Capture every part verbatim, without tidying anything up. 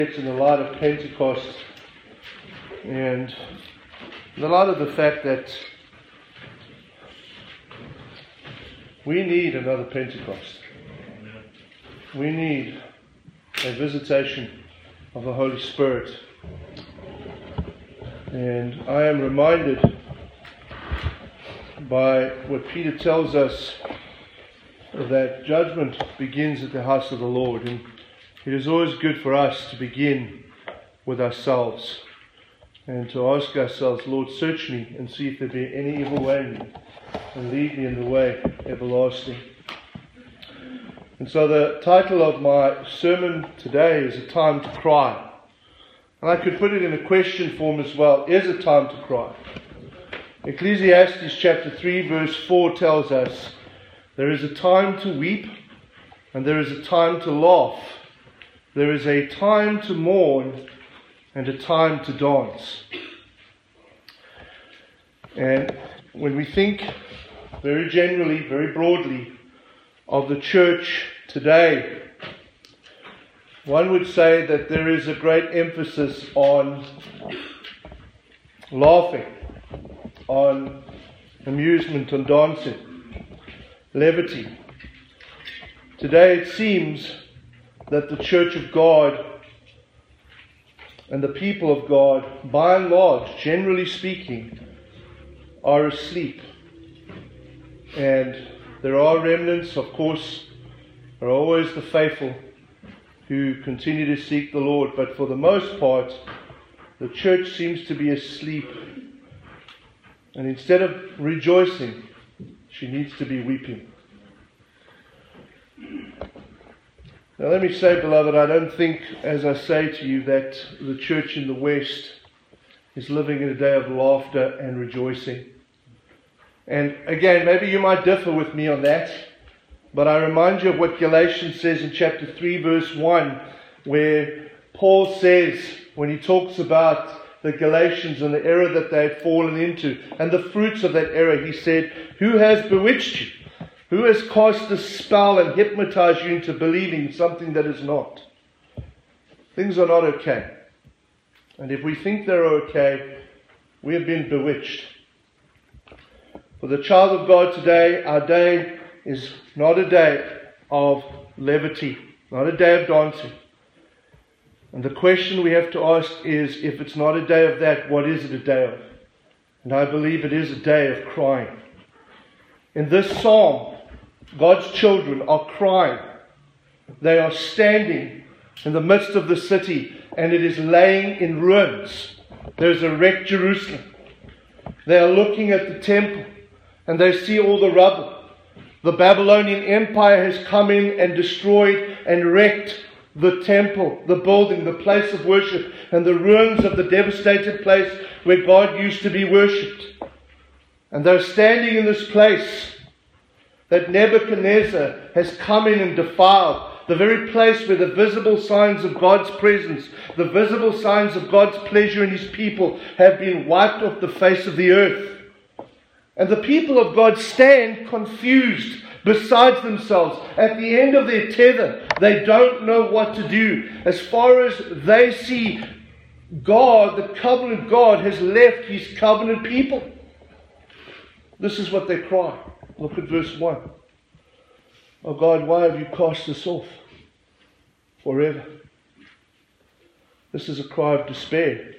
In the light of Pentecost, and in the light of the fact that we need another Pentecost. We need a visitation of the Holy Spirit. And I am reminded by what Peter tells us that judgment begins at the house of the Lord. And it is always good for us to begin with ourselves and to ask ourselves, Lord, search me and see if there be any evil way in me, and lead me in the way everlasting. And so the title of my sermon today is A Time to Cry. And I could put it in a question form as well. Is it time to cry? Ecclesiastes chapter three verse four tells us, there is a time to weep and there is a time to laugh. There is a time to mourn and a time to dance. And when we think very generally, very broadly of the church today, one would say that there is a great emphasis on laughing, on amusement, on dancing, levity. Today it seems that the church of God and the people of God, by and large, generally speaking, are asleep. And there are remnants, of course, there are always the faithful who continue to seek the Lord, but for the most part, the church seems to be asleep. And instead of rejoicing, she needs to be weeping. Now let me say, beloved, I don't think, as I say to you, that the church in the West is living in a day of laughter and rejoicing. And again, maybe you might differ with me on that, but I remind you of what Galatians says in chapter three verse one, where Paul says, when he talks about the Galatians and the error that they had fallen into, and the fruits of that error, he said, who has bewitched you? Who has cast a spell and hypnotized you into believing something that is not? Things are not okay. And if we think they're okay, we have been bewitched. For the child of God today, our day is not a day of levity, not a day of dancing. And the question we have to ask is, if it's not a day of that, what is it a day of? And I believe it is a day of crying. In this psalm, God's children are crying. They are standing in the midst of the city, and it is laying in ruins. There's a wrecked Jerusalem. They are looking at the temple, and they see all the rubble. The Babylonian Empire has come in and destroyed and wrecked the temple, the building, the place of worship, and the ruins of the devastated place where God used to be worshipped. And they're standing in this place that Nebuchadnezzar has come in and defiled, the very place where the visible signs of God's presence, the visible signs of God's pleasure in His people have been wiped off the face of the earth. And the people of God stand confused, beside themselves. At the end of their tether, they don't know what to do. As far as they see, God, the covenant God, has left His covenant people. This is what they cry. Look at verse one. Oh God, why have you cast us off forever? This is a cry of despair.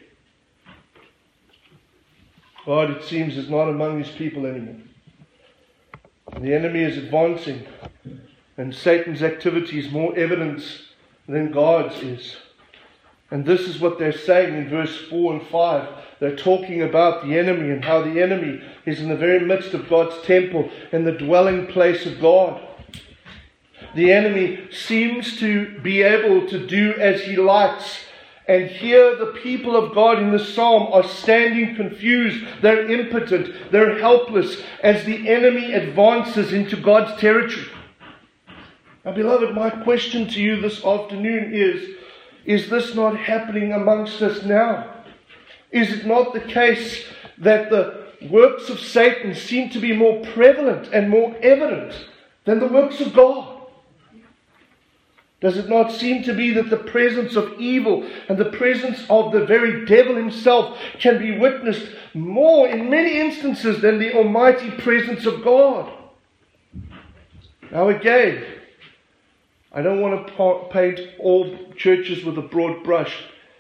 God, it seems, is not among His people anymore. The enemy is advancing, and Satan's activity is more evident than God's is. And this is what they're saying in verse four and five. They're talking about the enemy and how the enemy is in the very midst of God's temple and the dwelling place of God. The enemy seems to be able to do as he likes. And here the people of God in the psalm are standing confused. They're impotent. They're helpless as the enemy advances into God's territory. Now, beloved, my question to you this afternoon is, is this not happening amongst us now? Is it not the case that the works of Satan seem to be more prevalent and more evident than the works of God? Does it not seem to be that the presence of evil and the presence of the very devil himself can be witnessed more in many instances than the almighty presence of God? Now again, I don't want to paint all churches with a broad brush,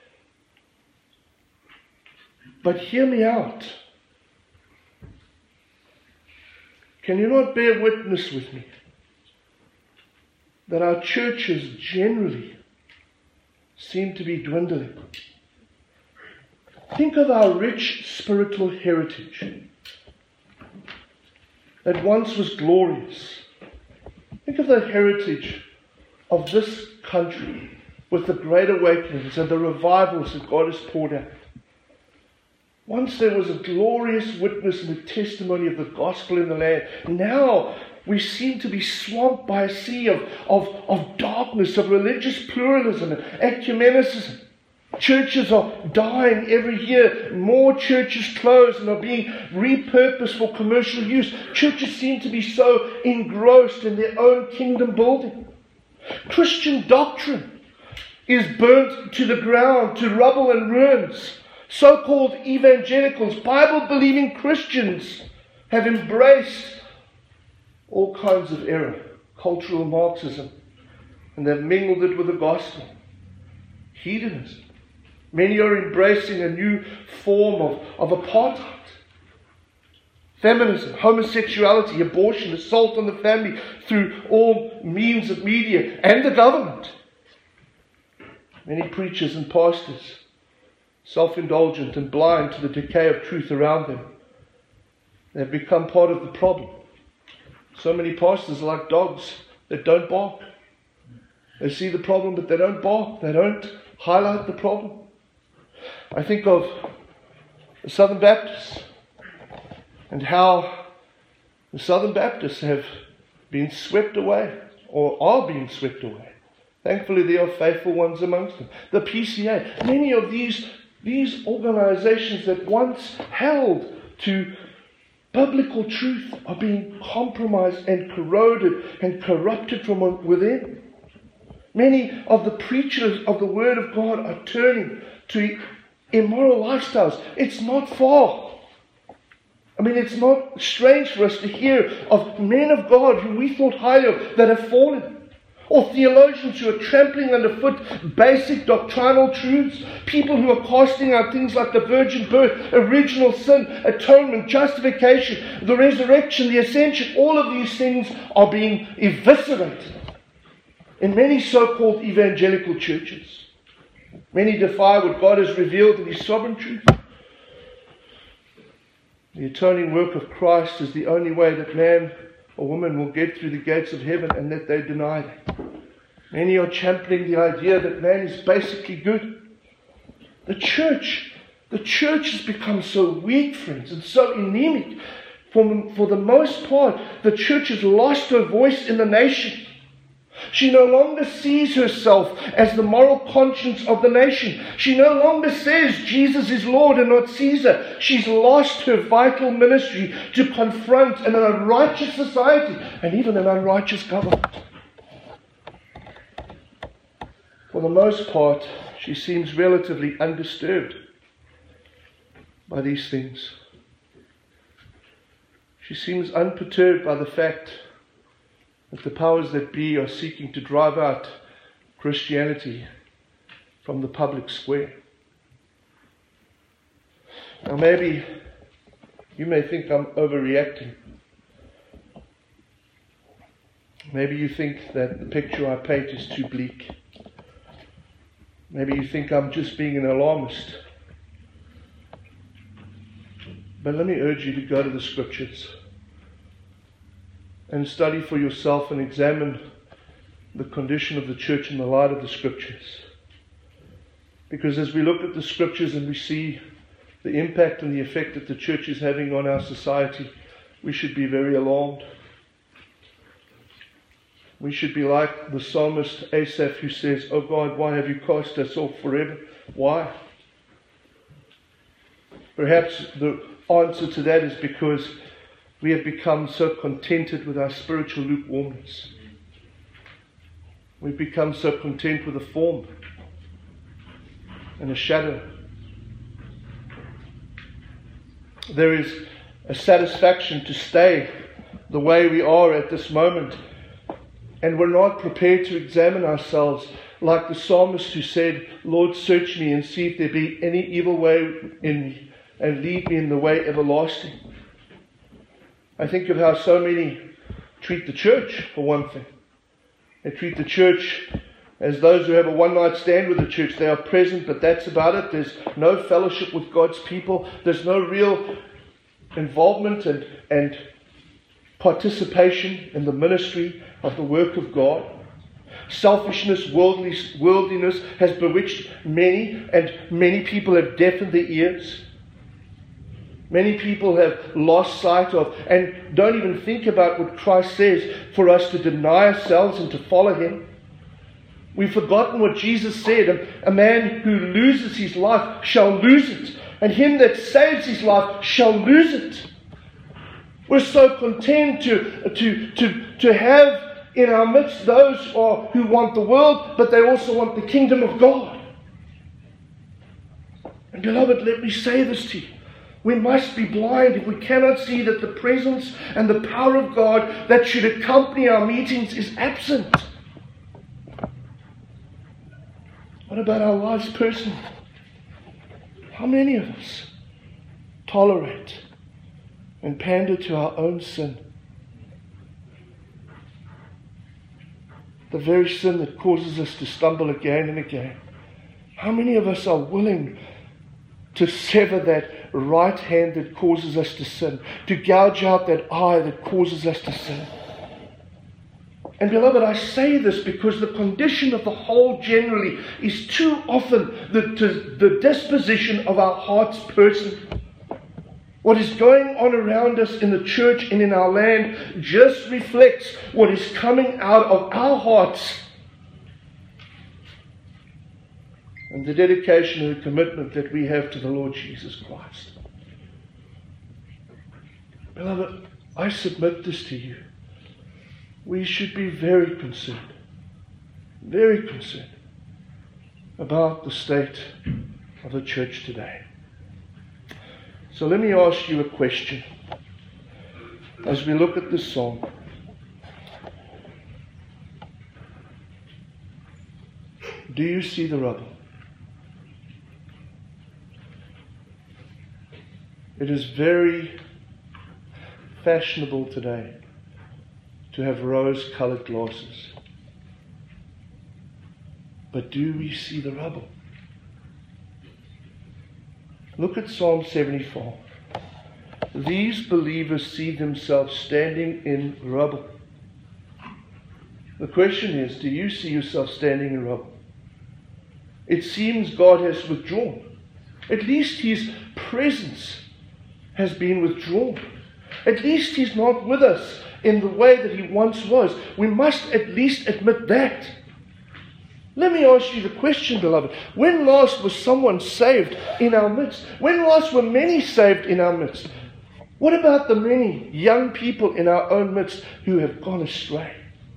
but hear me out. Can you not bear witness with me that our churches generally seem to be dwindling? Think of our rich spiritual heritage that once was glorious. Think of the heritage of this country with the great awakenings and the revivals that God has poured out. Once there was a glorious witness and a testimony of the gospel in the land. Now we seem to be swamped by a sea of, of, of darkness, of religious pluralism and ecumenicism. Churches are dying every year. More churches close and are being repurposed for commercial use. Churches seem to be so engrossed in their own kingdom building. Christian doctrine is burnt to the ground, to rubble and ruins. So-called evangelicals, Bible-believing Christians, have embraced all kinds of error, cultural Marxism, and they've mingled it with the gospel. Hedonism. Many are embracing a new form of, of apartheid. Feminism, homosexuality, abortion, assault on the family through all means of media and the government. Many preachers and pastors, self-indulgent and blind to the decay of truth around them, they've become part of the problem. So many pastors are like dogs that don't bark. They see the problem, but they don't bark. They don't highlight the problem. I think of the Southern Baptists and how the Southern Baptists have been swept away, or are being swept away. Thankfully, there are faithful ones amongst them. The P C A, many of these, these organizations that once held to biblical truth are being compromised and corroded and corrupted from within. Many of the preachers of the Word of God are turning to immoral lifestyles. It's not far. I mean, it's not strange for us to hear of men of God who we thought highly of that have fallen. Or theologians who are trampling underfoot basic doctrinal truths. People who are casting out things like the virgin birth, original sin, atonement, justification, the resurrection, the ascension. All of these things are being eviscerated in many so-called evangelical churches. Many defy what God has revealed in His sovereign truth. The atoning work of Christ is the only way that man or woman will get through the gates of heaven, and that they deny that. Many are championing the idea that man is basically good. The church, the church has become so weak, friends, and so anemic. For, for the most part, the church has lost her voice in the nation. She no longer sees herself as the moral conscience of the nation. She no longer says Jesus is Lord and not Caesar. She's lost her vital ministry to confront an unrighteous society and even an unrighteous government. For the most part, she seems relatively undisturbed by these things. She seems unperturbed by the fact that the powers that be are seeking to drive out Christianity from the public square. Now maybe you may think I'm overreacting. Maybe you think that the picture I paint is too bleak. Maybe you think I'm just being an alarmist. But let me urge you to go to the Scriptures and study for yourself and examine the condition of the church in the light of the Scriptures. Because as we look at the Scriptures and we see the impact and the effect that the church is having on our society, we should be very alarmed. We should be like the psalmist Asaph, who says, "Oh God, why have you cast us off forever?" Why? Perhaps the answer to that is because we have become so contented with our spiritual lukewarmness. We've become so content with a form and a shadow. There is a satisfaction to stay the way we are at this moment, and we're not prepared to examine ourselves like the psalmist who said, Lord, search me and see if there be any evil way in me, and lead me in the way everlasting. I think of how so many treat the church, for one thing. They treat the church as those who have a one-night stand with the church. They are present, but that's about it. There's no fellowship with God's people. There's no real involvement and, and participation in the ministry of the work of God. Selfishness, worldly, worldliness has bewitched many, and many people have deafened their ears. Many people have lost sight of and don't even think about what Christ says for us to deny ourselves and to follow Him. We've forgotten what Jesus said. A, a man who loses his life shall lose it, and him that saves his life shall lose it. We're so content to, to, to, to have in our midst those who, who want the world, but they also want the kingdom of God. And beloved, let me say this to you. We must be blind if we cannot see that the presence and the power of God that should accompany our meetings is absent. What about our lives personally? How many of us tolerate and pander to our own sin? The very sin that causes us to stumble again and again. How many of us are willing to sever that right hand that causes us to sin, to gouge out that eye that causes us to sin? And beloved, I say this because the condition of the whole generally is too often the, to, the disposition of our hearts personally. What is going on around us in the church and in our land just reflects what is coming out of our hearts. And the dedication and the commitment that we have to the Lord Jesus Christ. Beloved, I submit this to you. We should be very concerned, very concerned about the state of the church today. So let me ask you a question as we look at this song. Do you see the rubble? It is very fashionable today to have rose-colored glasses. But do we see the rubble? Look at Psalm seventy-four. These believers see themselves standing in rubble. The question is, do you see yourself standing in rubble? It seems God has withdrawn. At least His presence has been withdrawn. At least He's not with us in the way that He once was. We must at least admit that. Let me ask you the question, beloved. When last was someone saved in our midst? When last were many saved in our midst? What about the many young people in our own midst who have gone astray?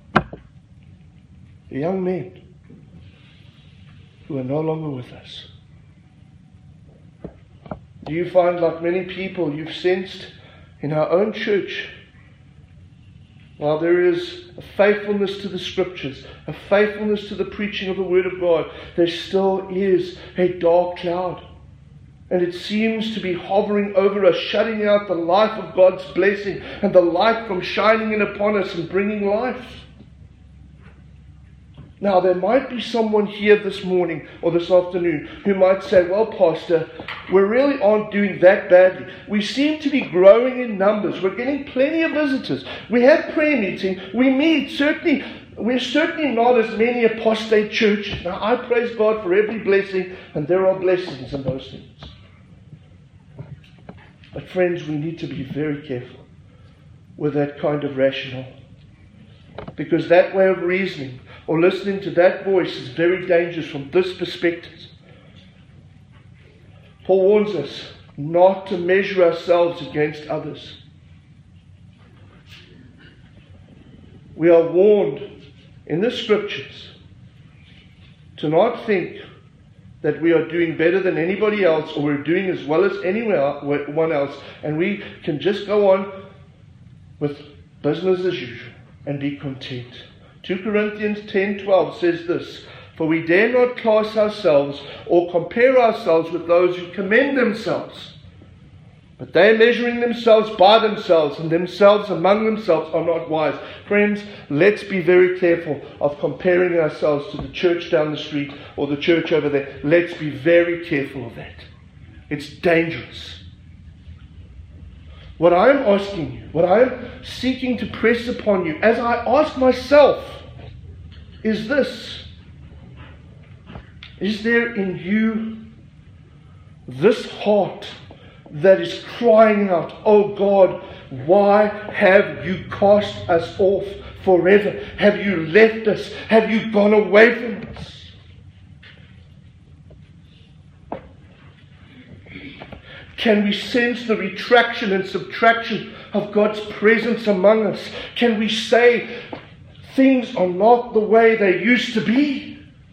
The young men who are no longer with us. Do you find, like many people you've sensed in our own church, while there is a faithfulness to the Scriptures, a faithfulness to the preaching of the Word of God, there still is a dark cloud. And it seems to be hovering over us, shutting out the life of God's blessing and the light from shining in upon us and bringing life. Now, there might be someone here this morning or this afternoon who might say, well, Pastor, we really aren't doing that badly. We seem to be growing in numbers. We're getting plenty of visitors. We have prayer meeting. We meet. Certainly, we're certainly not as many apostate churches. Now, I praise God for every blessing, and there are blessings in those things. But friends, we need to be very careful with that kind of rationale. Because that way of reasoning or listening to that voice is very dangerous from this perspective. Paul warns us not to measure ourselves against others. We are warned in the Scriptures to not think that we are doing better than anybody else, or we're doing as well as anyone else, and we can just go on with business as usual and be content. Second Corinthians ten twelve says this, "For we dare not class ourselves or compare ourselves with those who commend themselves. But they, measuring themselves by themselves and themselves among themselves, are not wise." Friends, let's be very careful of comparing ourselves to the church down the street or the church over there. Let's be very careful of that. It's dangerous. What I'm asking you, what I'm seeking to press upon you, as I ask myself, is this. Is there in you this heart that is crying out, "Oh God, why have you cast us off forever? Have you left us? Have you gone away from us?" Can we sense the retraction and subtraction of God's presence among us? Can we say things are not the way they used to be?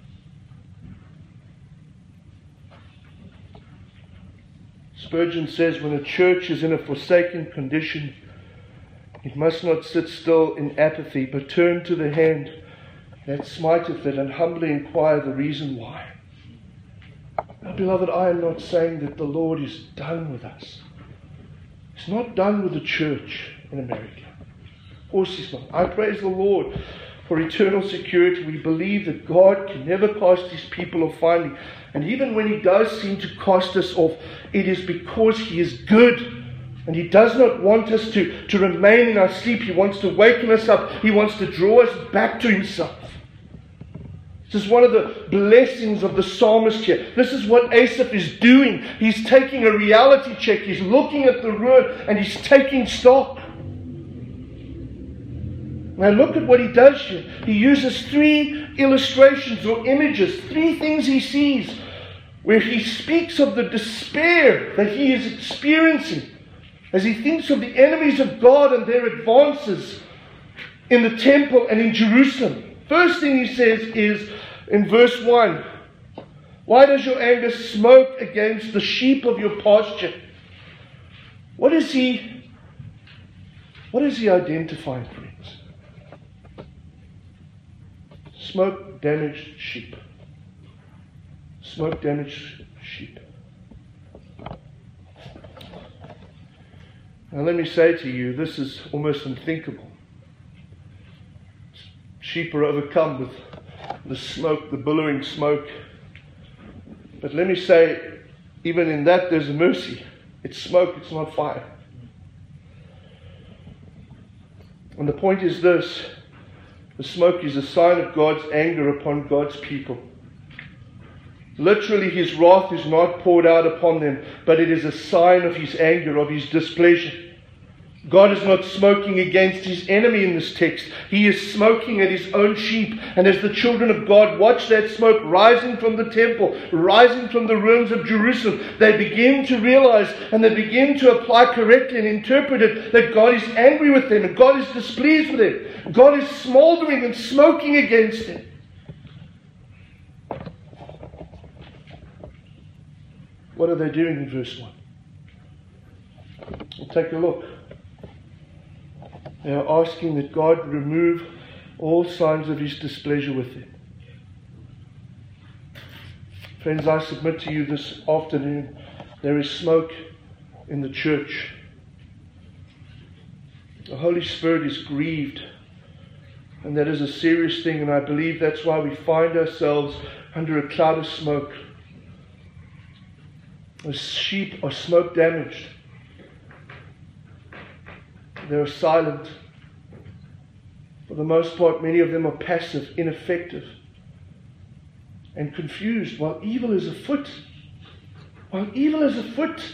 Spurgeon says, when a church is in a forsaken condition, it must not sit still in apathy, but turn to the hand that smiteth it and humbly inquire the reason why. Now, beloved, I am not saying that the Lord is done with us. He's not done with the church in America. Of course He's not. I praise the Lord for eternal security. We believe that God can never cast His people off finally. And even when He does seem to cast us off, it is because He is good. And He does not want us to, to remain in our sleep. He wants to waken us up. He wants to draw us back to Himself. This is one of the blessings of the psalmist here. This is what Asaph is doing. He's taking a reality check. He's looking at the ruin and he's taking stock. Now look at what he does here. He uses three illustrations or images, three things he sees, where he speaks of the despair that he is experiencing as he thinks of the enemies of God and their advances in the temple and in Jerusalem. First thing he says is in verse one, "Why does your anger smoke against the sheep of your pasture?" What is he, what is he identifying, friends? Smoke damaged sheep. Smoke damaged sheep. Now let me say to you, this is almost unthinkable. Sheep are overcome with the smoke, the billowing smoke. But let me say, even in that there's a mercy. It's smoke, it's not fire. And the point is this: the smoke is a sign of God's anger upon God's people. Literally, His wrath is not poured out upon them, but it is a sign of His anger, of His displeasure. God is not smoking against His enemy in this text. He is smoking at His own sheep. And as the children of God watch that smoke rising from the temple, rising from the ruins of Jerusalem, they begin to realize and they begin to apply correctly and interpret it that God is angry with them and God is displeased with them. God is smoldering and smoking against them. What are they doing in verse one? We'll take a look. They are asking that God remove all signs of His displeasure with them. Friends, I submit to you this afternoon, there is smoke in the church. The Holy Spirit is grieved, and that is a serious thing, and I believe that's why we find ourselves under a cloud of smoke. The sheep are smoke damaged. They are silent. For the most part, many of them are passive, ineffective, and confused while evil is afoot. While evil is afoot.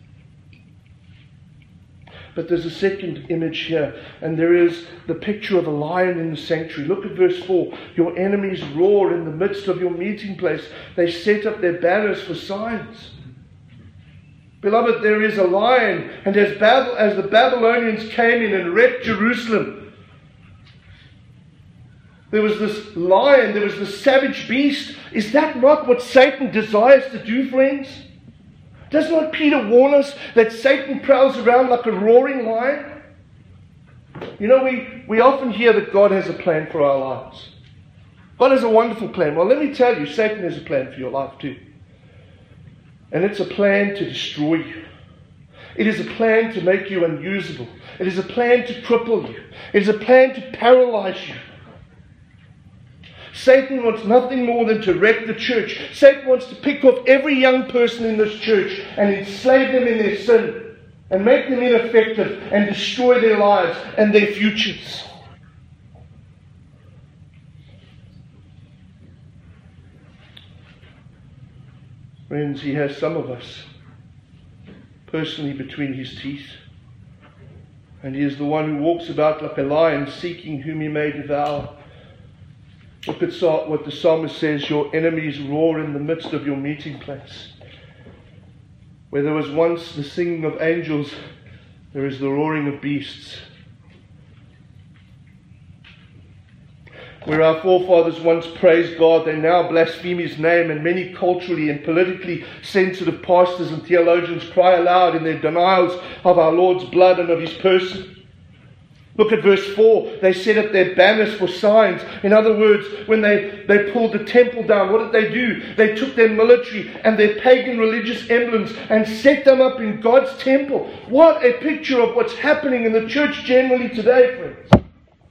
But there's a second image here, and there is the picture of a lion in the sanctuary. Look at verse four. Your enemies roar in the midst of your meeting place. They set up their banners for signs. Beloved, there is a lion, and as, Bab- as the Babylonians came in and wrecked Jerusalem, There was this lion, there was this savage beast. Is that not what Satan desires to do, friends? Does not Peter warn us that Satan prowls around like a roaring lion? You know, we, we often hear that God has a plan for our lives. God has a wonderful plan. Well, let me tell you, Satan has a plan for your life too. And it's a plan to destroy you. It is a plan to make you unusable. It is a plan to cripple you. It is a plan to paralyze you. Satan wants nothing more than to wreck the church. Satan wants to pick off every young person in this church and enslave them in their sin and make them ineffective and destroy their lives and their futures. Friends, he has some of us personally between his teeth. And he is the one who walks about like a lion seeking whom he may devour. Look at what the psalmist says, your enemies roar in the midst of your meeting place. Where there was once the singing of angels, there is the roaring of beasts. Where our forefathers once praised God, they now blaspheme his name, and many culturally and politically sensitive pastors and theologians cry aloud in their denials of our Lord's blood and of his person. Look at verse four. They set up their banners for signs. In other words, when they, they pulled the temple down, what did they do? They took their military and their pagan religious emblems and set them up in God's temple. What a picture of what's happening in the church generally today, friends.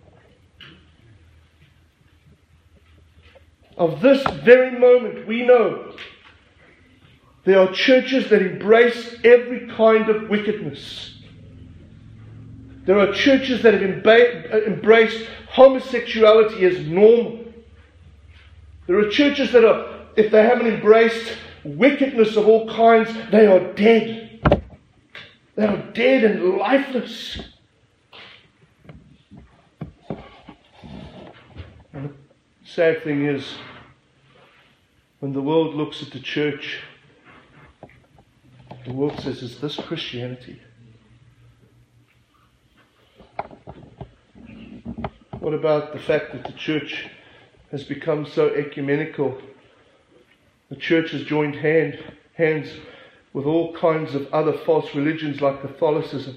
Of this very moment, we know there are churches that embrace every kind of wickedness. There are churches that have emba- embraced homosexuality as normal. There are churches that are, if they haven't embraced wickedness of all kinds, they are dead. They are dead and lifeless. And the sad thing is, when the world looks at the church, the world says, is this Christianity? What about the fact that the church has become so ecumenical? The church has joined hand, hands with all kinds of other false religions like Catholicism.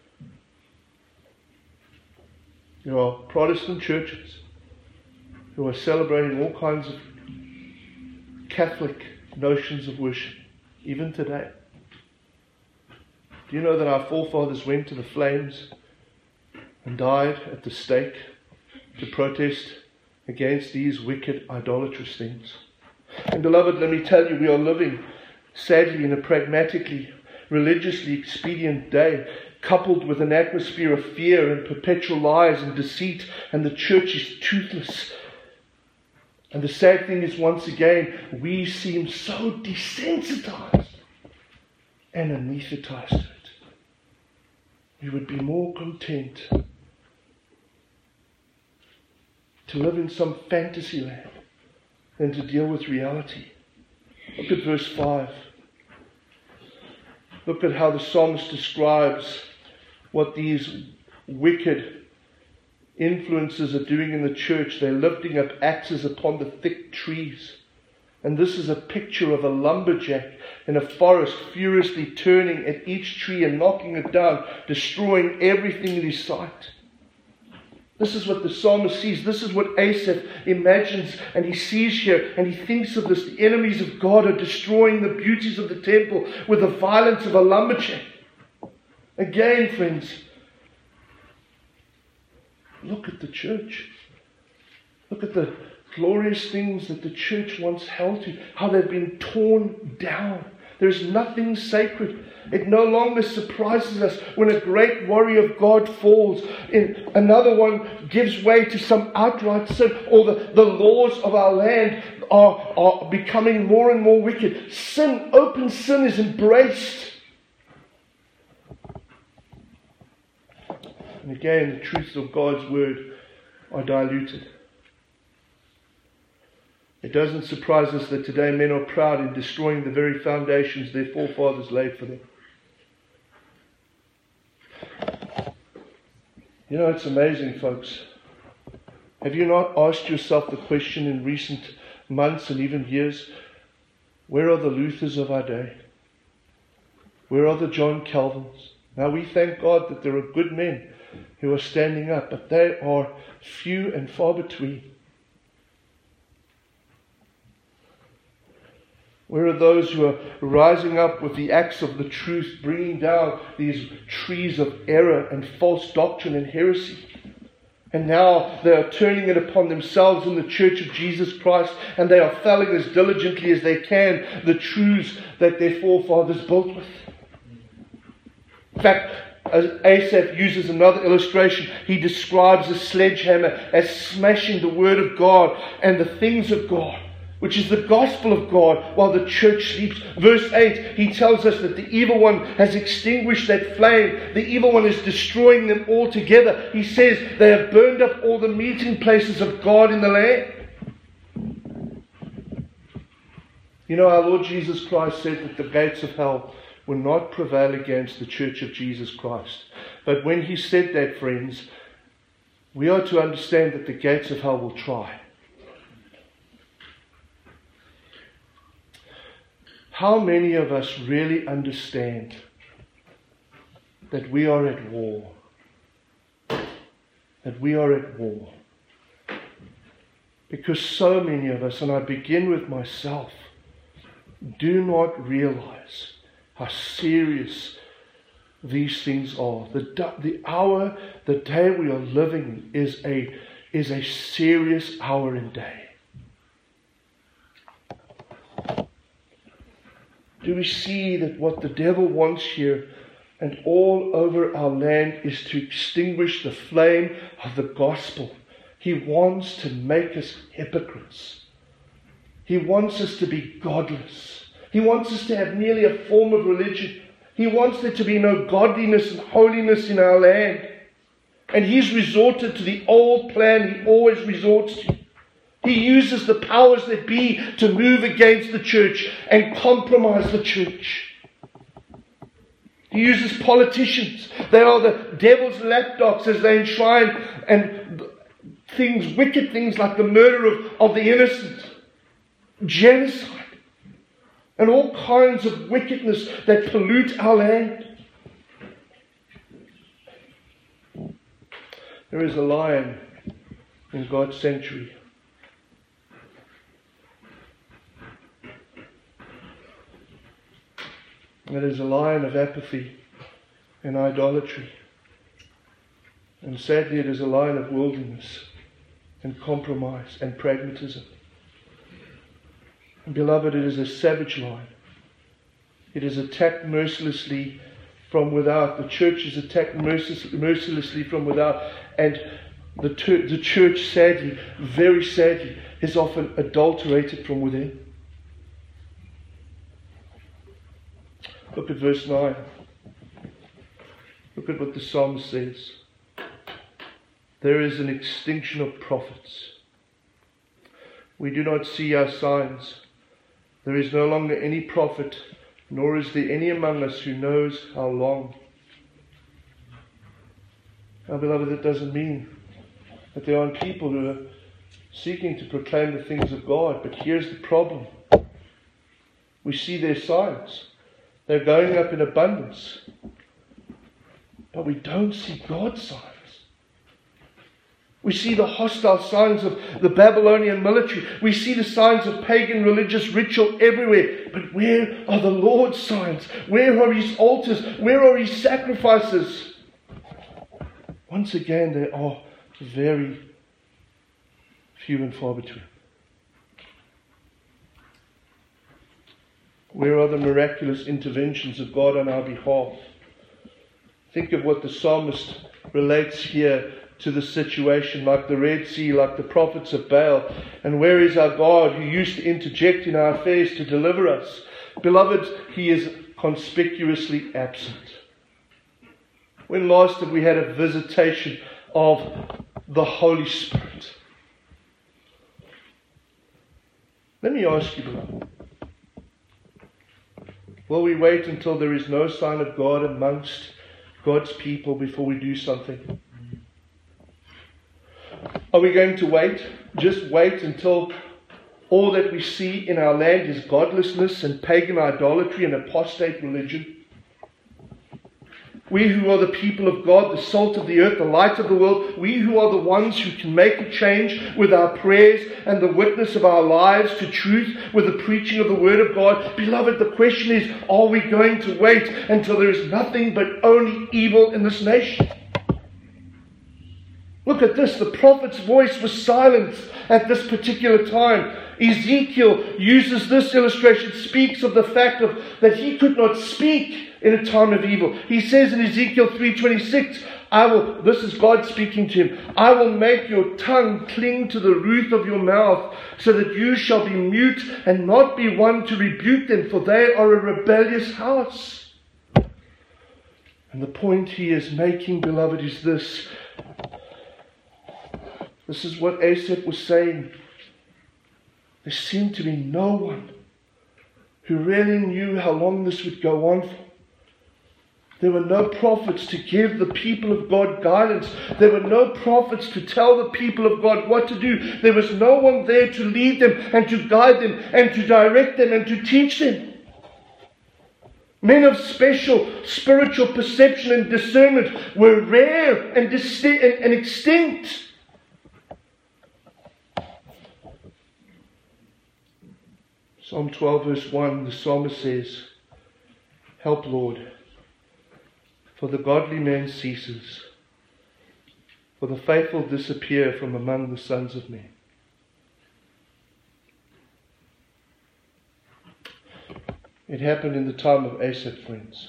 There are Protestant churches who are celebrating all kinds of Catholic notions of worship, even today. Do you know that our forefathers went to the flames and died at the stake to protest against these wicked, idolatrous things? And beloved, let me tell you, we are living, sadly, in a pragmatically, religiously expedient day, coupled with an atmosphere of fear and perpetual lies and deceit, and the church is toothless. And the sad thing is, once again, we seem so desensitized and anesthetized to it. We would be more content to live in some fantasy land than to deal with reality. Look at verse five. Look at how the psalmist describes what these wicked influences are doing in the church. They're lifting up axes upon the thick trees. And this is a picture of a lumberjack in a forest furiously turning at each tree and knocking it down, destroying everything in his sight. This is what the psalmist sees. This is what Asaph imagines and he sees here, and he thinks of this. The enemies of God are destroying the beauties of the temple with the violence of a lumberjack. Again, friends, look at the church. Look at the glorious things that the church once held to, how they've been torn down. There's nothing sacred. It no longer surprises us when a great warrior of God falls, and another one gives way to some outright sin, or the, the laws of our land are, are becoming more and more wicked. Sin, open sin is embraced. And again, the truths of God's word are diluted. It doesn't surprise us that today men are proud in destroying the very foundations their forefathers laid for them. You know, it's amazing, folks. Have you not asked yourself the question in recent months and even years, where are the Luthers of our day? Where are the John Calvins? Now we thank God that there are good men who are standing up, but they are few and far between. Where are those who are rising up with the axe of the truth, bringing down these trees of error and false doctrine and heresy? And now they are turning it upon themselves in the Church of Jesus Christ, and they are felling as diligently as they can the truths that their forefathers built with. In fact, as Asaph uses another illustration, he describes a sledgehammer as smashing the Word of God and the things of God, which is the gospel of God, while the church sleeps. Verse eight, he tells us that the evil one has extinguished that flame. The evil one is destroying them altogether. He says they have burned up all the meeting places of God in the land. You know, our Lord Jesus Christ said that the gates of hell will not prevail against the church of Jesus Christ. But when he said that, friends, we are to understand that the gates of hell will try. How many of us really understand that we are at war? That we are at war. Because so many of us, and I begin with myself, do not realize how serious these things are. The, the hour, the day we are living in is a, is a serious hour and day. Do we see that what the devil wants here and all over our land is to extinguish the flame of the gospel? He wants to make us hypocrites. He wants us to be godless. He wants us to have merely a form of religion. He wants there to be no godliness and holiness in our land. And he's resorted to the old plan he always resorts to. He uses the powers that be to move against the church and compromise the church. He uses politicians. They are the devil's lapdogs as they enshrine and things, wicked things like the murder of, of the innocent, genocide, and all kinds of wickedness that pollute our land. There is a lion in God's sanctuary. It is a lion of apathy and idolatry. And sadly, it is a lion of worldliness and compromise and pragmatism. And beloved, it is a savage lion. It is attacked mercilessly from without. The church is attacked mercilessly from without. And the, ter- the church, sadly, very sadly, is often adulterated from within. Look at verse nine. Look at what the psalm says. There is an extinction of prophets. We do not see our signs. There is no longer any prophet, nor is there any among us who knows how long. Now, beloved, that doesn't mean that there aren't people who are seeking to proclaim the things of God. But here's the problem. We see their signs. They're going up in abundance. But we don't see God's signs. We see the hostile signs of the Babylonian military. We see the signs of pagan religious ritual everywhere. But where are the Lord's signs? Where are His altars? Where are His sacrifices? Once again, they are very few and far between. Where are the miraculous interventions of God on our behalf? Think of what the psalmist relates here to the situation, like the Red Sea, like the prophets of Baal. And where is our God who used to interject in our affairs to deliver us? Beloved, He is conspicuously absent. When last have we had a visitation of the Holy Spirit? Let me ask you, beloved. Will we wait until there is no sign of God amongst God's people before we do something? Are we going to wait? Just wait until all that we see in our land is godlessness and pagan idolatry and apostate religion? We who are the people of God, the salt of the earth, the light of the world, we who are the ones who can make a change with our prayers and the witness of our lives to truth with the preaching of the Word of God. Beloved, the question is, are we going to wait until there is nothing but only evil in this nation? Look at this. The prophet's voice was silenced at this particular time. Ezekiel uses this illustration, speaks of the fact of that he could not speak in a time of evil. He says in Ezekiel three twenty-six, I will, this is God speaking to him, I will make your tongue cling to the roof of your mouth, so that you shall be mute and not be one to rebuke them, for they are a rebellious house. And the point he is making, beloved, is this. This is what Asaph was saying. There seemed to be no one who really knew how long this would go on for. There were no prophets to give the people of God guidance. There were no prophets to tell the people of God what to do. There was no one there to lead them and to guide them and to direct them and to teach them. Men of special spiritual perception and discernment were rare and, distinct and extinct. Psalm twelve verse one, the psalmist says, help, Lord, for the godly man ceases, for the faithful disappear from among the sons of men. It happened in the time of Asaph, friends.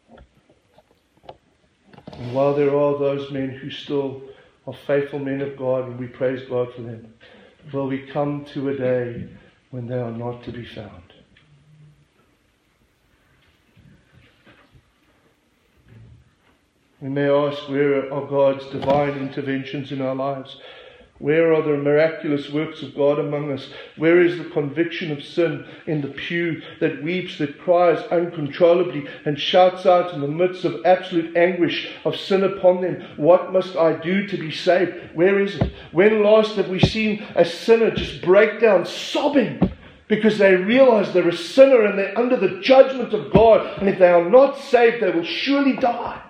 And while there are those men who still are faithful men of God, and we praise God for them, will we come to a day when they are not to be found? We may ask, where are God's divine interventions in our lives? Where are the miraculous works of God among us? Where is the conviction of sin in the pew that weeps, that cries uncontrollably and shouts out in the midst of absolute anguish of sin upon them? What must I do to be saved? Where is it? When last have we seen a sinner just break down sobbing because they realize they're a sinner and they're under the judgment of God, and if they are not saved, they will surely die?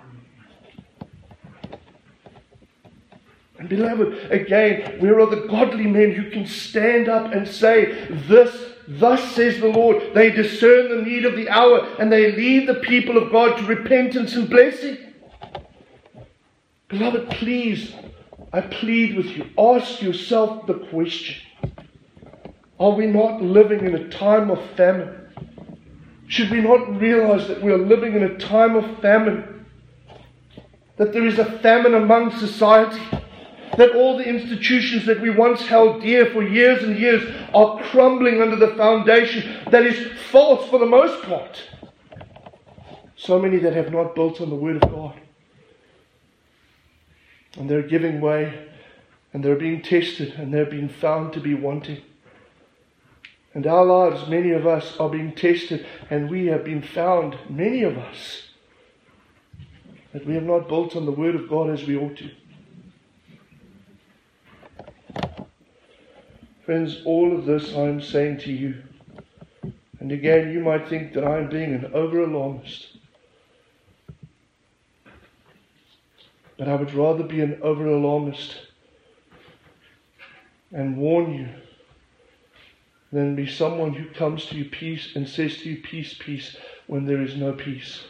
And beloved, again, where are the godly men who can stand up and say, this, thus says the Lord? They discern the need of the hour and they lead the people of God to repentance and blessing. Beloved, please, I plead with you, ask yourself the question. Are we not living in a time of famine? Should we not realize that we are living in a time of famine? That there is a famine among society? That all the institutions that we once held dear for years and years are crumbling under the foundation that is false for the most part. So many that have not built on the Word of God. And they're giving way, and they're being tested, and they're being found to be wanting. And our lives, many of us, are being tested, and we have been found, many of us, that we have not built on the Word of God as we ought to. Friends, all of this I am saying to you. And again, you might think that I am being an over-alarmist. But I would rather be an over-alarmist and warn you than be someone who comes to you peace and says to you peace, peace, when there is no peace.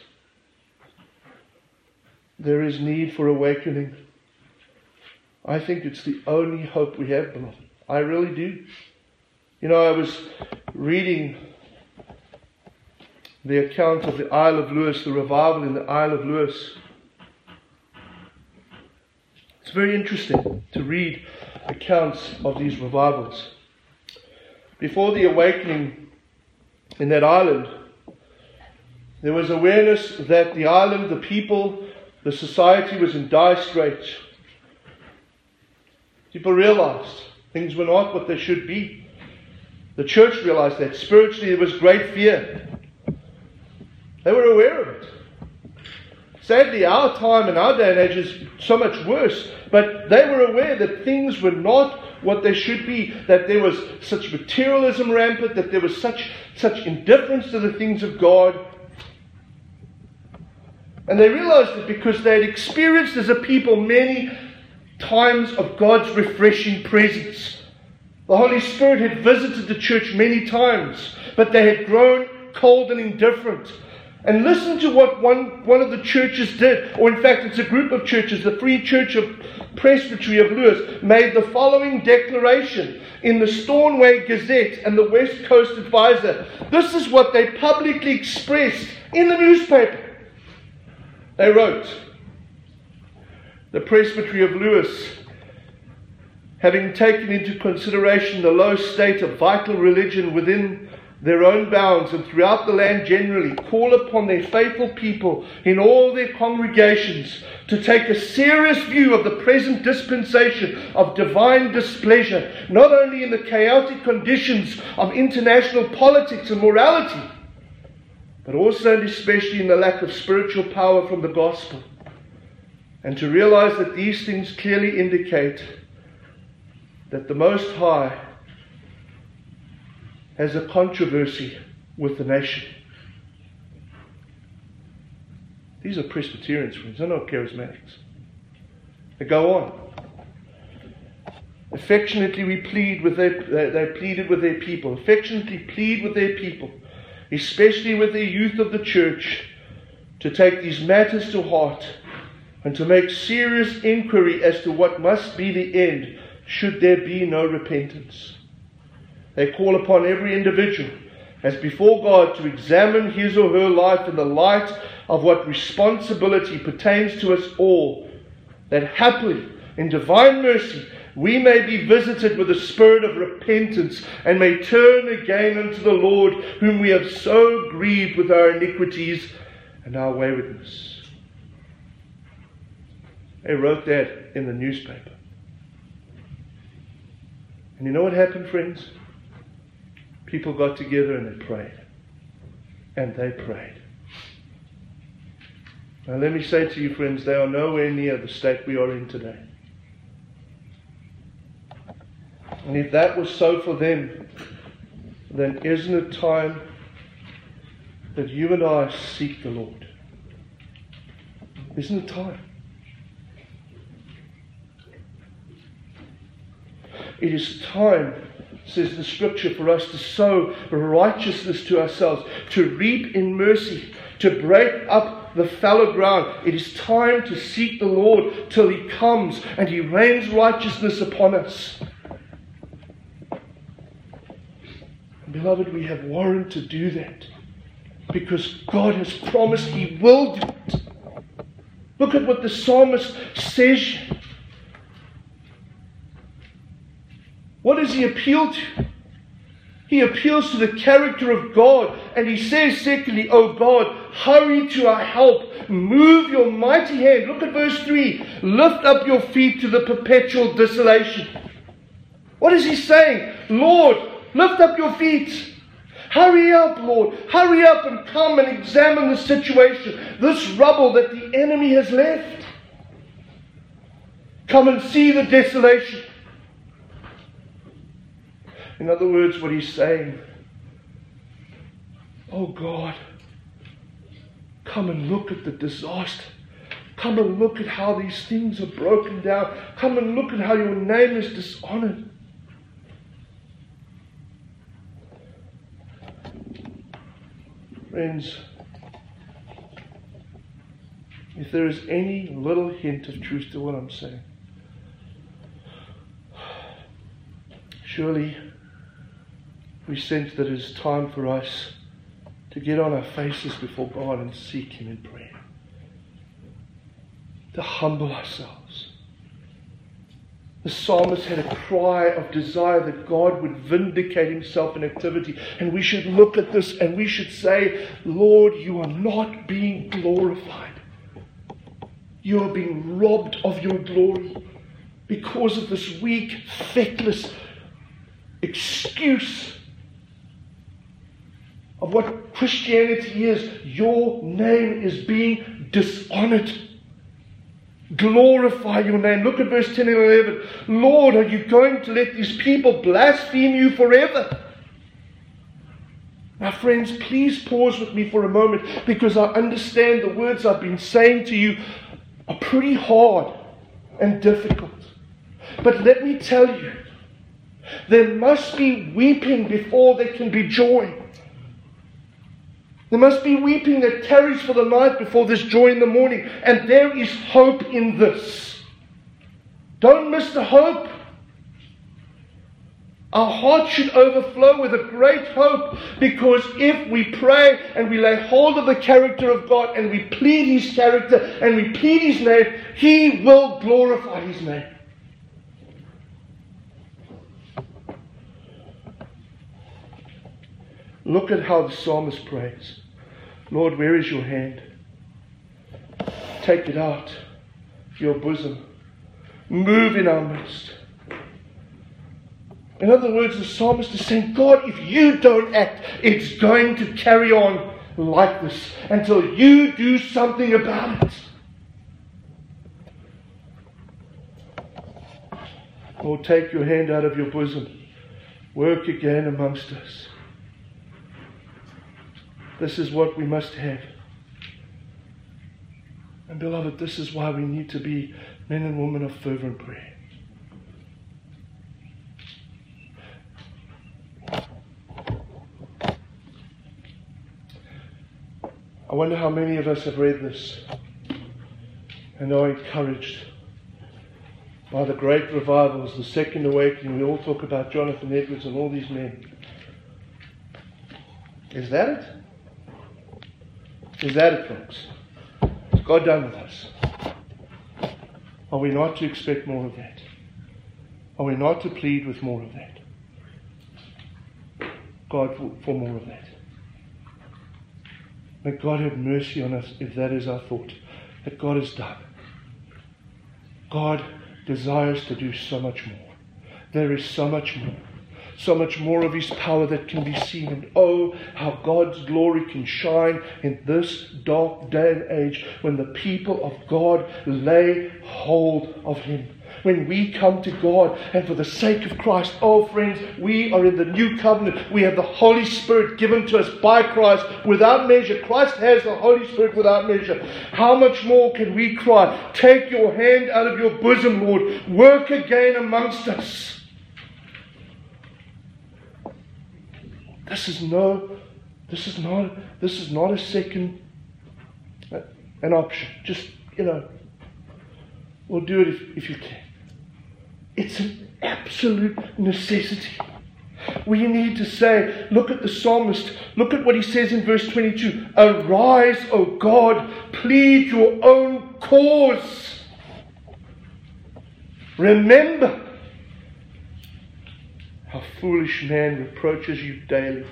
There is need for awakening. I think it's the only hope we have, beloved. I really do. You know, I was reading the account of the Isle of Lewis, the revival in the Isle of Lewis. It's very interesting to read accounts of these revivals. Before the awakening in that island, there was awareness that the island, the people, the society was in dire straits. People realized things were not what they should be. The church realized that. Spiritually, there was great fear. They were aware of it. Sadly, our time and our day and age is so much worse. But they were aware that things were not what they should be, that there was such materialism rampant, that there was such, such indifference to the things of God. And they realized it because they had experienced as a people many times of God's refreshing presence. The Holy Spirit had visited the church many times, but they had grown cold and indifferent. And listen to what one, one of the churches did, or in fact it's a group of churches, the Free Church of Presbytery of Lewis made the following declaration in the Stornoway Gazette and the West Coast Advisor. This is what they publicly expressed in the newspaper. They wrote, "The Presbytery of Lewis, having taken into consideration the low state of vital religion within their own bounds and throughout the land generally, call upon their faithful people in all their congregations to take a serious view of the present dispensation of divine displeasure, not only in the chaotic conditions of international politics and morality, but also and especially in the lack of spiritual power from the gospel, and to realize that these things clearly indicate that the Most High has a controversy with the nation." These are Presbyterians, friends. They're not charismatics. They go on. Affectionately we plead with their, they, they pleaded with their people. Affectionately plead with their people, especially with the youth of the church, to take these matters to heart and to make serious inquiry as to what must be the end should there be no repentance. They call upon every individual as before God to examine his or her life in the light of what responsibility pertains to us all, that happily, in divine mercy, we may be visited with a spirit of repentance and may turn again unto the Lord, whom we have so grieved with our iniquities and our waywardness. They wrote that in the newspaper. And you know what happened, friends? People got together and they prayed. And they prayed. Now let me say to you, friends, they are nowhere near the state we are in today. And if that was so for them, then isn't it time that you and I seek the Lord? Isn't it time? It is time, says the Scripture, for us to sow righteousness to ourselves, to reap in mercy, to break up the fallow ground. It is time to seek the Lord till He comes and He rains righteousness upon us. Beloved, we have warrant to do that because God has promised He will do it. Look at what the psalmist says. What does he appeal to? He appeals to the character of God, and he says, secondly, "O God, hurry to our help. Move your mighty hand." Look at verse three. "Lift up your feet to the perpetual desolation." What is he saying? Lord, lift up your feet. Hurry up, Lord. Hurry up and come and examine the situation, this rubble that the enemy has left. Come and see the desolation. In other words, what he's saying, oh God, come and look at the disaster. Come and look at how these things are broken down. Come and look at how your name is dishonored. Friends, if there is any little hint of truth to what I'm saying, surely we sense that it is time for us to get on our faces before God and seek Him in prayer. To humble ourselves. The psalmist had a cry of desire that God would vindicate Himself in activity. And we should look at this and we should say, Lord, you are not being glorified. You are being robbed of your glory because of this weak, feckless excuse of what Christianity is, your name is being dishonored. Glorify your name. Look at verse ten and eleven. Lord, are you going to let these people blaspheme you forever? Now, friends, please pause with me for a moment, because I understand the words I've been saying to you are pretty hard and difficult. But let me tell you, there must be weeping before there can be joy. There must be weeping that tarries for the night before there's joy in the morning. And there is hope in this. Don't miss the hope. Our hearts should overflow with a great hope, because if we pray and we lay hold of the character of God and we plead His character and we plead His name, He will glorify His name. Look at how the psalmist prays. Lord, where is your hand? Take it out of your bosom. Move in our midst. In other words, the psalmist is saying, God, if you don't act, it's going to carry on like this until you do something about it. Lord, take your hand out of your bosom. Work again amongst us. This is what we must have. And beloved, this is why we need to be men and women of fervent prayer. I wonder how many of us have read this and are encouraged by the great revivals, the Second Awakening. We all talk about Jonathan Edwards and all these men. Is that it? Is that it, folks? Is God done with us? Are we not to expect more of that? Are we not to plead with more of that? God, for, for more of that. May God have mercy on us if that is our thought, that God is done. God desires to do so much more. There is so much more. So much more of His power that can be seen. And oh, how God's glory can shine in this dark day and age when the people of God lay hold of Him. When we come to God and for the sake of Christ, oh friends, we are in the new covenant. We have the Holy Spirit given to us by Christ without measure. Christ has the Holy Spirit without measure. How much more can we cry, take your hand out of your bosom, Lord. Work again amongst us. This is no, this is not, this is not a second, uh, an option. Just, you know, we'll do it if, if you can. It's an absolute necessity. We need to say, look at the psalmist, look at what he says in verse twenty-two. Arise, O God, plead your own cause. Remember how foolish man reproaches you daily.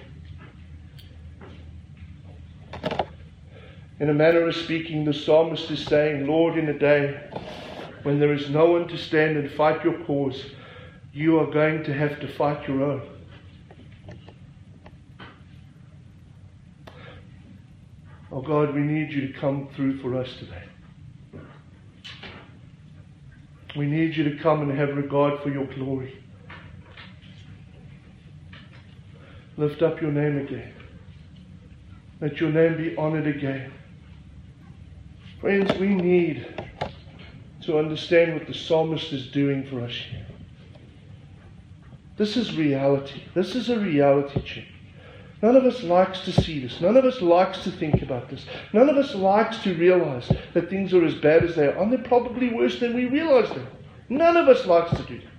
In a manner of speaking, the psalmist is saying, Lord, in a day when there is no one to stand and fight your cause, you are going to have to fight your own. Oh God, we need you to come through for us today. We need you to come and have regard for your glory. Lift up your name again. Let your name be honored again. Friends, we need to understand what the psalmist is doing for us here. This is reality. This is a reality check. None of us likes to see this. None of us likes to think about this. None of us likes to realize that things are as bad as they are. And they're probably worse than we realize them. None of us likes to do that.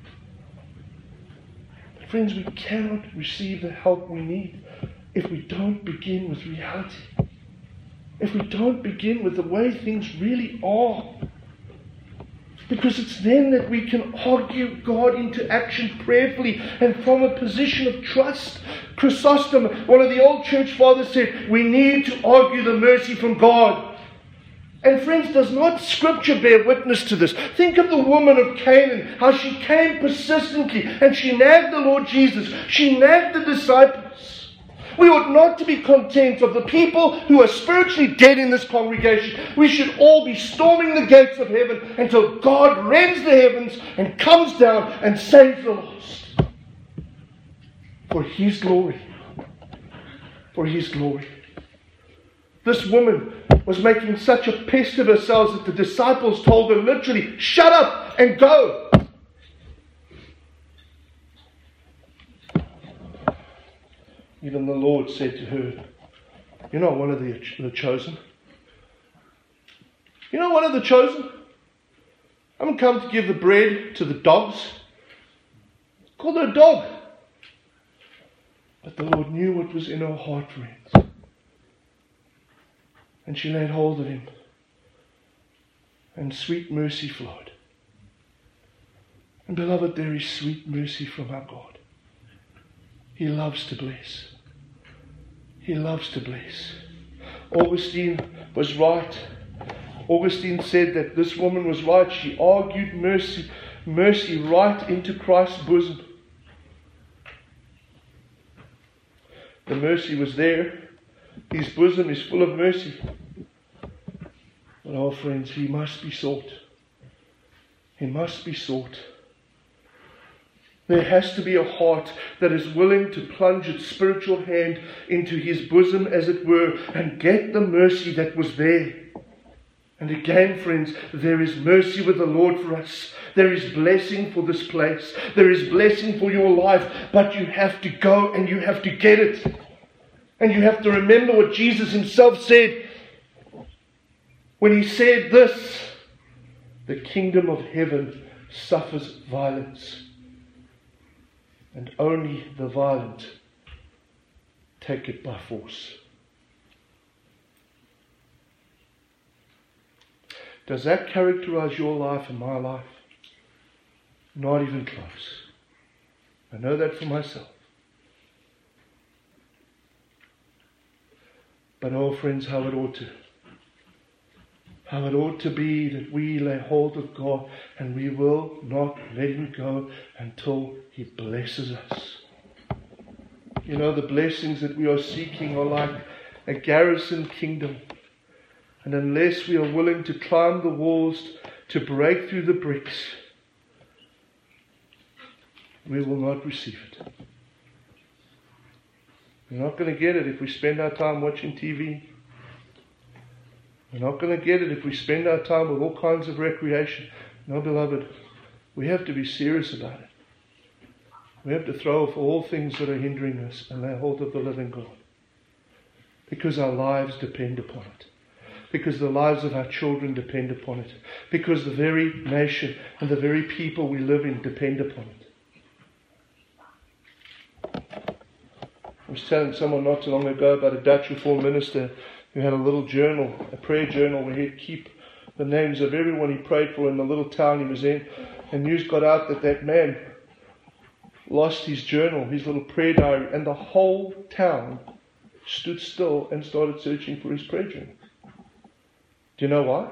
But friends, we cannot receive the help we need if we don't begin with reality. If we don't begin with the way things really are. Because it's then that we can argue God into action prayerfully and from a position of trust. Chrysostom, one of the old church fathers, said, we need to argue the mercy from God. And friends, does not Scripture bear witness to this? Think of the woman of Canaan, how she came persistently and she nagged the Lord Jesus. She nagged the disciples. We ought not to be content of the people who are spiritually dead in this congregation. We should all be storming the gates of heaven until God rends the heavens and comes down and saves the lost. For His glory. For His glory. This woman was making such a pest of herself that the disciples told her literally, shut up and go. Even the Lord said to her, you're not one of the, the chosen. You're not one of the chosen. I haven't come to give the bread to the dogs. Call her a dog. But the Lord knew what was in her heart, friends. And she laid hold of Him. And sweet mercy flowed. And beloved, there is sweet mercy from our God. He loves to bless. He loves to bless. Augustine was right. Augustine said that this woman was right. She argued mercy, mercy right into Christ's bosom. The mercy was there. His bosom is full of mercy. But oh friends, He must be sought. He must be sought. There has to be a heart that is willing to plunge its spiritual hand into His bosom, as it were, and get the mercy that was there. And again, friends, there is mercy with the Lord for us. There is blessing for this place. There is blessing for your life. But you have to go and you have to get it. And you have to remember what Jesus Himself said when He said this: the kingdom of heaven suffers violence, and only the violent take it by force. Does that characterize your life and my life? Not even close. I know that for myself. But oh friends, how it ought to. How it ought to be that we lay hold of God and we will not let Him go until He blesses us. You know, the blessings that we are seeking are like a garrison kingdom. And unless we are willing to climb the walls, to break through the bricks, we will not receive it. We're not going to get it if we spend our time watching T V. We're not going to get it if we spend our time with all kinds of recreation. No, beloved, we have to be serious about it. We have to throw off all things that are hindering us and lay hold of the living God. Because our lives depend upon it. Because the lives of our children depend upon it. Because the very nation and the very people we live in depend upon it. I was telling someone not too long ago about a Dutch Reformed minister who had a little journal, a prayer journal, where he'd keep the names of everyone he prayed for in the little town he was in. And news got out that that man lost his journal, his little prayer diary, and the whole town stood still and started searching for his prayer journal. Do you know why?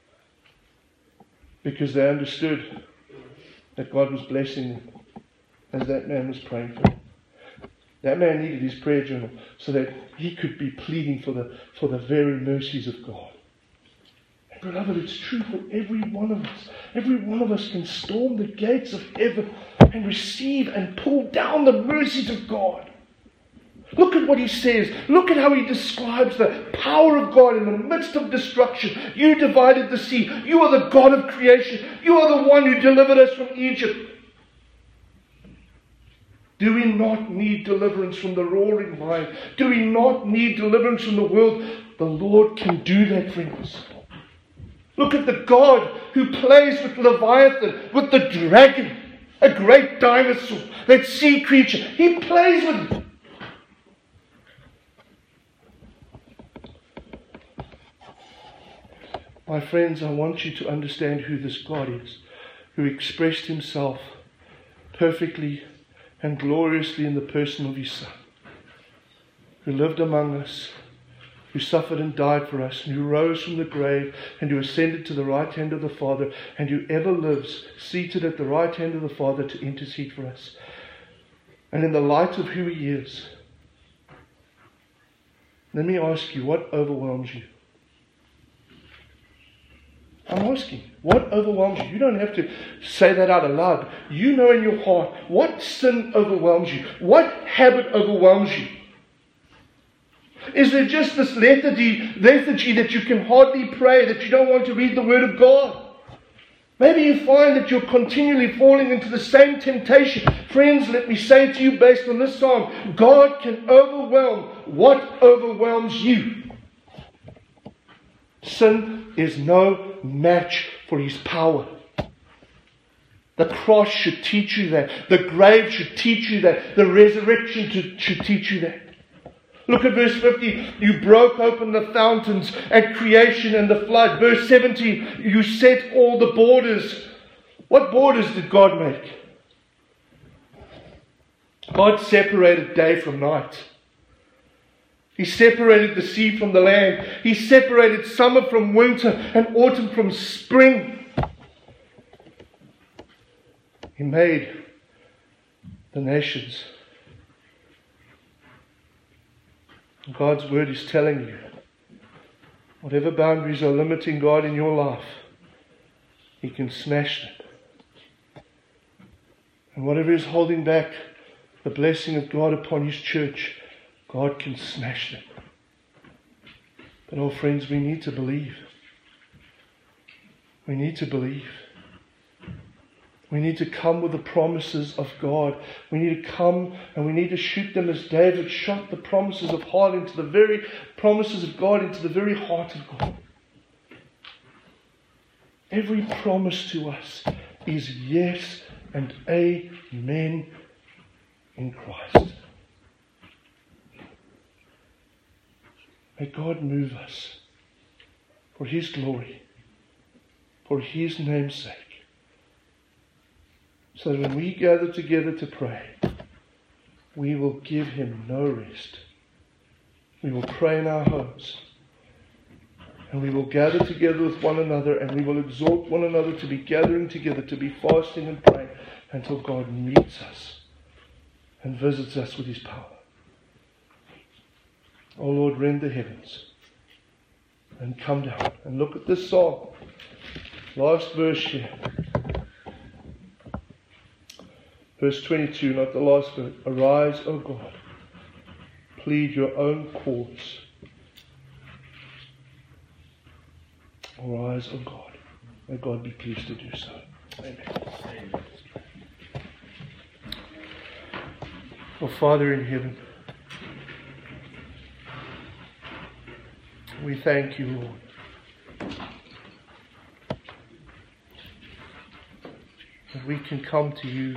Because they understood that God was blessing them as that man was praying for them. That man needed his prayer journal so that he could be pleading for the, for the very mercies of God. And beloved, it's true for every one of us. Every one of us can storm the gates of heaven and receive and pull down the mercies of God. Look at what he says. Look at how he describes the power of God in the midst of destruction. You divided the sea. You are the God of creation. You are the one who delivered us from Egypt. Do we not need deliverance from the roaring lion? Do we not need deliverance from the world? The Lord can do that, friends. Look at the God who plays with Leviathan, with the dragon, a great dinosaur, that sea creature. He plays with it. My friends, I want you to understand who this God is, who expressed Himself perfectly and gloriously in the person of His Son, who lived among us, who suffered and died for us, and who rose from the grave, and who ascended to the right hand of the Father, and who ever lives, seated at the right hand of the Father to intercede for us. And in the light of who He is, Let me ask you, what overwhelms you? I'm asking, what overwhelms you? You don't have to say that out aloud. You know in your heart, what sin overwhelms you? What habit overwhelms you? Is there just this lethargy, lethargy that you can hardly pray, that you don't want to read the Word of God? Maybe you find that you're continually falling into the same temptation. Friends, let me say to you based on this song, God can overwhelm what overwhelms you. Sin is no match for His power. The cross should teach you that. The grave should teach you that. The resurrection should teach you that. Look at verse fifty. You broke open the fountains at creation and the flood. Verse seventy. You set all the borders. What borders did God make? God separated day from night. He separated the sea from the land. He separated summer from winter and autumn from spring. He made the nations. God's word is telling you, whatever boundaries are limiting God in your life, He can smash them. And whatever is holding back the blessing of God upon His church, God can smash them. But oh friends, we need to believe. We need to believe. We need to come with the promises of God. We need to come and we need to shoot them as David shot the promises of heart into the very promises of God, into the very heart of God. Every promise to us is yes and amen in Christ. May God move us for His glory, for His name's sake. So that when we gather together to pray, we will give Him no rest. We will pray in our homes. And we will gather together with one another, and we will exhort one another to be gathering together, to be fasting and praying until God meets us and visits us with His power. Oh Lord, rend the heavens and come down. And look at this song. Last verse here. Verse twenty-two, not the last verse. Arise, O God. Plead your own cause. Arise, O God. May God be pleased to do so. Amen. Amen. Oh Father in heaven, we thank you, Lord, that we can come to you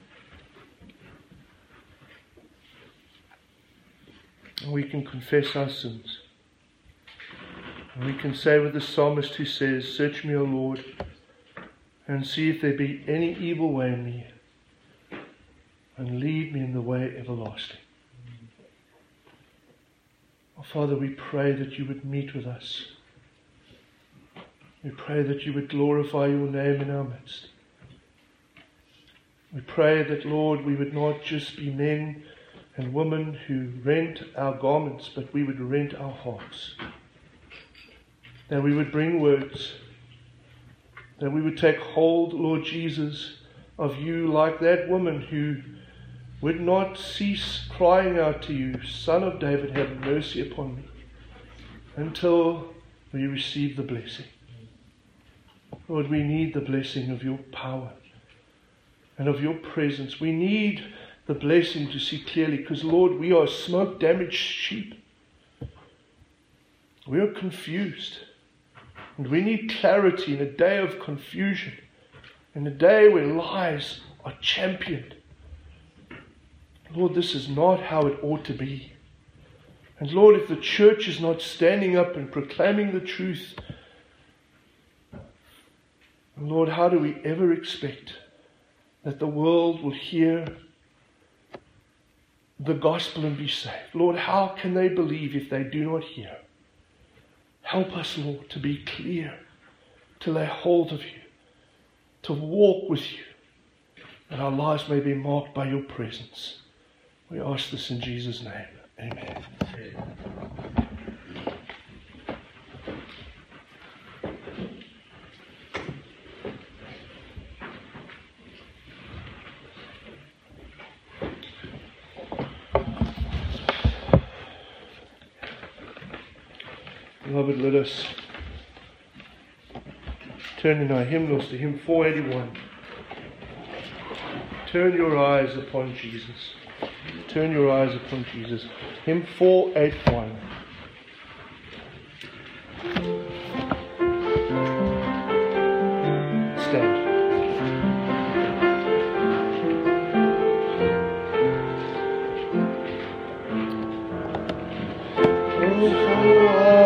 and we can confess our sins. And we can say with the psalmist who says, search me, O Lord, and see if there be any evil way in me, and lead me in the way everlasting. Oh, Father, we pray that you would meet with us. We pray that you would glorify your name in our midst. We pray that, Lord, we would not just be men and women who rent our garments, but we would rent our hearts. That we would bring words. That we would take hold, Lord Jesus, of you like that woman who would not cease crying out to you, Son of David, have mercy upon me, until we receive the blessing. Lord, we need the blessing of your power and of your presence. We need the blessing to see clearly, because, Lord, we are smoke-damaged sheep. We are confused. And we need clarity in a day of confusion, in a day where lies are championed. Lord, this is not how it ought to be. And Lord, if the church is not standing up and proclaiming the truth, Lord, how do we ever expect that the world will hear the gospel and be saved? Lord, how can they believe if they do not hear? Help us, Lord, to be clear, to lay hold of you, to walk with you, that our lives may be marked by your presence. We ask this in Jesus' name. Amen. Amen. beloved, let us turn in our hymnals to hymn four eighty-one. Turn your eyes upon Jesus. Turn your eyes upon Jesus. Hymn four eighty-one. Stand. Oh,